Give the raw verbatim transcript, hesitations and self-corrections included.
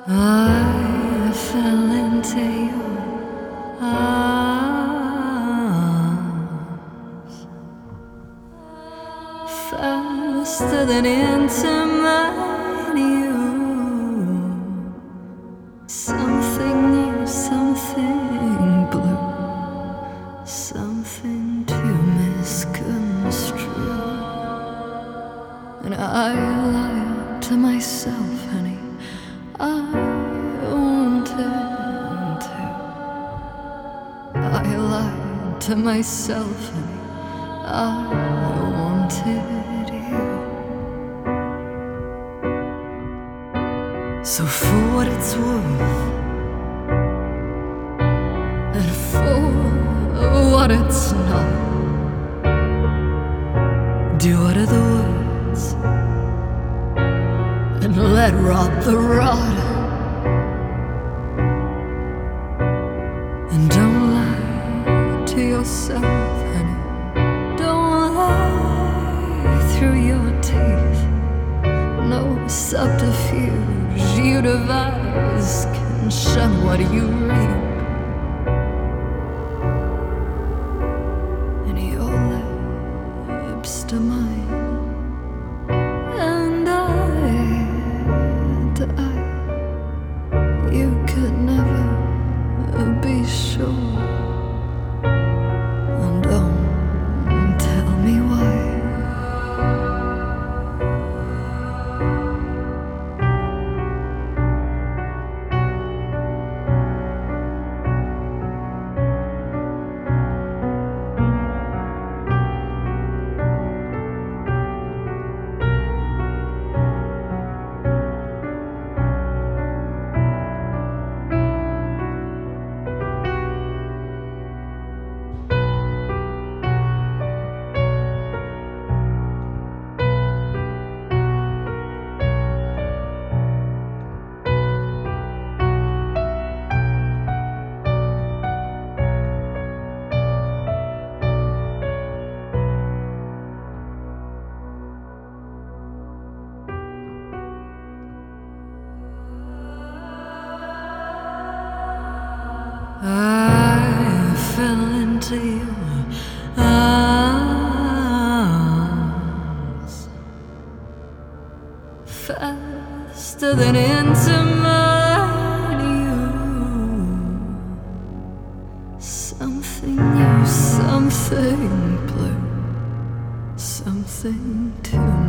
I fell into your arms faster than into mine. You, something new, something blue, something to misconstrue, and I lied to myself, honey. I wanted to. I lied to myself, honey. I wanted you. So for what it's worth, and for what it's not, do utter the words and let rot the rod. And don't lie to yourself, honey. Don't lie through your teeth. No subterfuge you devise can shun what you reap. And your lips to mine, and I to eye. You could never be sure. And don't tell me why. I fell into your arms faster than into mine. You, something new, something blue, something to